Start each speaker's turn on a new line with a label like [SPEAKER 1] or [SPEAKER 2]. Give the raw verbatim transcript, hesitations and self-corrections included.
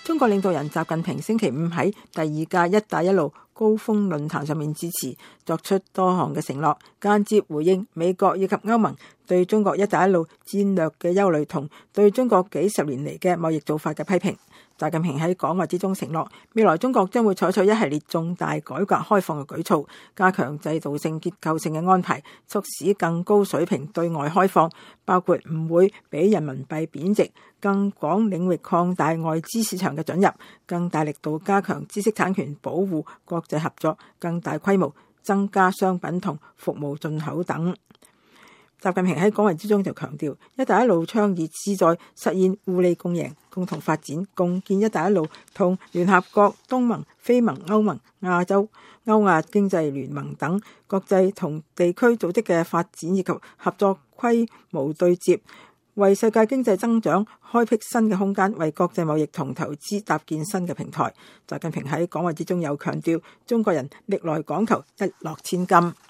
[SPEAKER 1] 中國領導人習近平星期五喺第二屆一帶一路高峰論壇上面致辭，作出多項嘅承諾，間接回應美國以及歐盟對中國一帶一路戰略嘅憂慮同對中國幾十年嚟嘅貿易做法嘅批評。習近平喺講話之中承諾，未來中國將會採取一系列重大改革開放嘅舉措，加強制度性結構性嘅安排，促使更高水平對外開放，包括唔會俾人民幣貶值，更廣領域擴大外資市場嘅准入，更大力度加強知識產權保護、國際合作，更大規模增加商品同服務進口等。習近平喺講話之中就強調，一帶一路倡議旨在實現互利共贏、共同發展，共建一帶一路同聯合國、東盟、非盟、歐盟、亞洲、歐亞經濟聯盟等國際同地區組織嘅發展以及合作規模對接，為世界經濟增長開闢新嘅空間，為國際貿易同投資搭建新嘅平台。習近平喺講話之中又強調，中國人歷來講求一諾千金。